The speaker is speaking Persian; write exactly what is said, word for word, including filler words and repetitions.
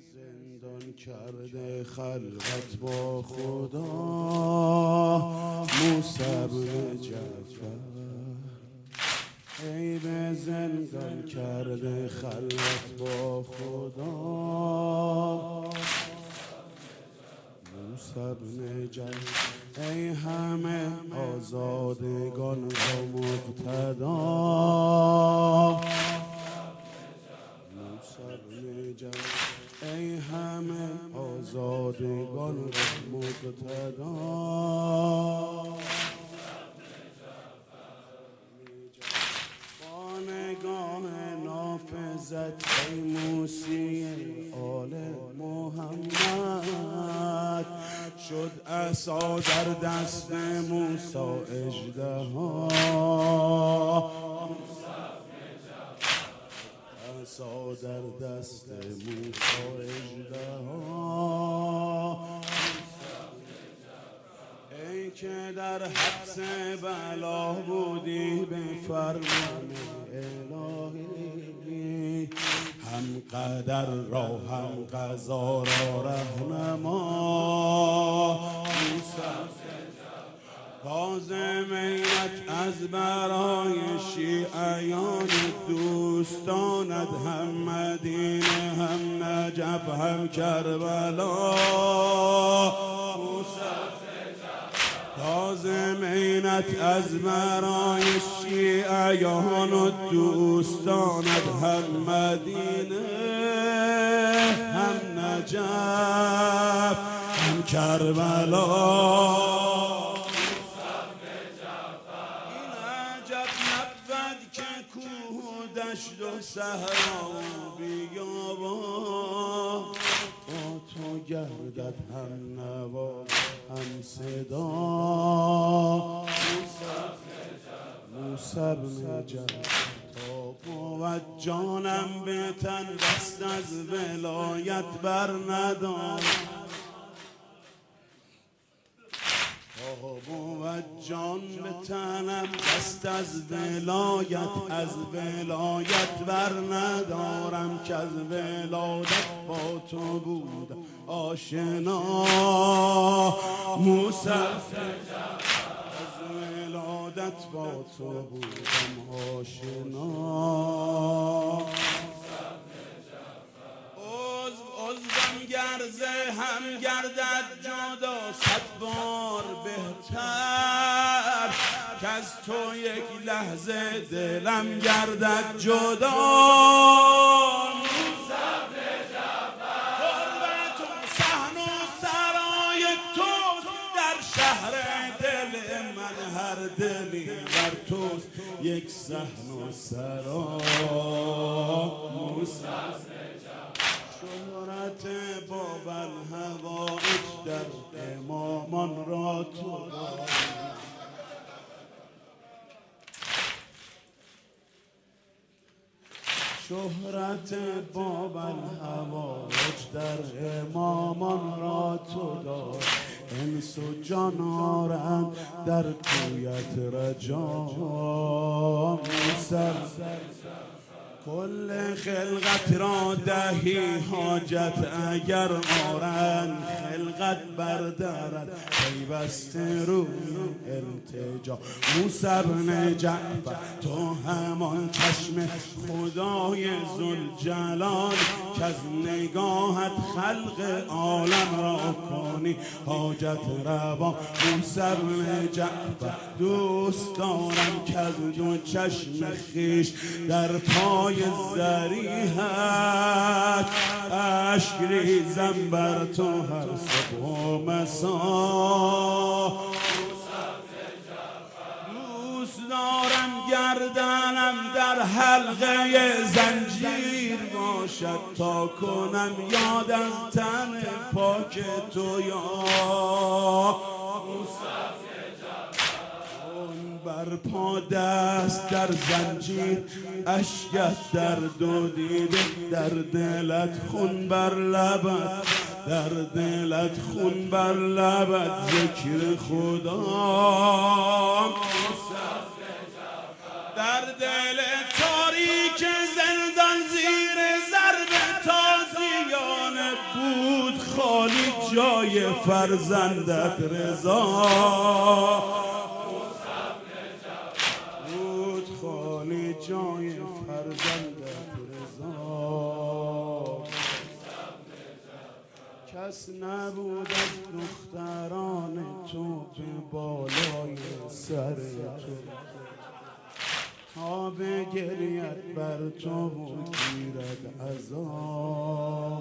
زندان کرده خلوت با خدا موسی بن جعفر، ای به زندان کرده خلوت با خدا موسی بن جعفر، ای همه آزادگان را مقتدا موسی بن جعفر، ای همه آزادگان را مقتدا با نگاه نافذت ای موسی آل محمد، شد عصا در دست موسی اژدها، عصا در دست موسی اژدها، ای که در حبس بلا بودی به فرمان الهی، هم قدر را هم قضا را رهنما کاظمیت از برای شیعیان دوستانت، هم مدینه هم نجف هم کربلا، کاظمینت از برای شیعیان و دوستانت، هم مدینه هم نجف هم کربلا. دشت و صحرا و بیابان با تو گردد هم نوا هم صدا، موسی بن جعفر تا بود جانم به تن دست از ولایت بر ندارم، بود جان به تنم دست از ولایت از ولایت بر ندارم، که از ولادت با تو بودم آشنا موسی، از ولادت با تو بودم آشنا، عضوم گرزه هم گردد جدا صد بار بهتر، که از تو یک لحظه دلم گردد جدا موسی بن جعفر، قربت و صحن و سرای تو در شهر دل من، هر دلی بر توست یک صحن و سرا موسی بن شهرت باب الهوایج در امامان را تو شهرت باب الهوایج در امامان را تو دار، انس و جان آرند در کویت رجا موسی، کل خلقت را دهی حاجت اگر آرند، خلقت بردارد پیوسته روی التجا موسی بن جعفر، تو همان چشم خدای ذوالجلال، که از نگاهت خلق عالم را کنی حاجت روا موسی بن جعفر، دوست دارم که از دو چشم خویش در پای زریحت اشک ریزم بر تو هر صبح و مسا، دوست دارم گردنم در حلقه زنجیر باشد تا کنم یاد از تن پاک تو یا بر پا دست در زنجیر، اشکت در دو دیده، در دلت خون بر لبت، در دلت خون بر لبت ذکر خدا، در دل تاریک زندان زیر ضرب تازیان خالی جای فرزندت رضا، بود خالی جای فرزندت رضا. کس نبود از دختران تو به بالای سر تو، تا بگرید بر تو و گیرد عذاب.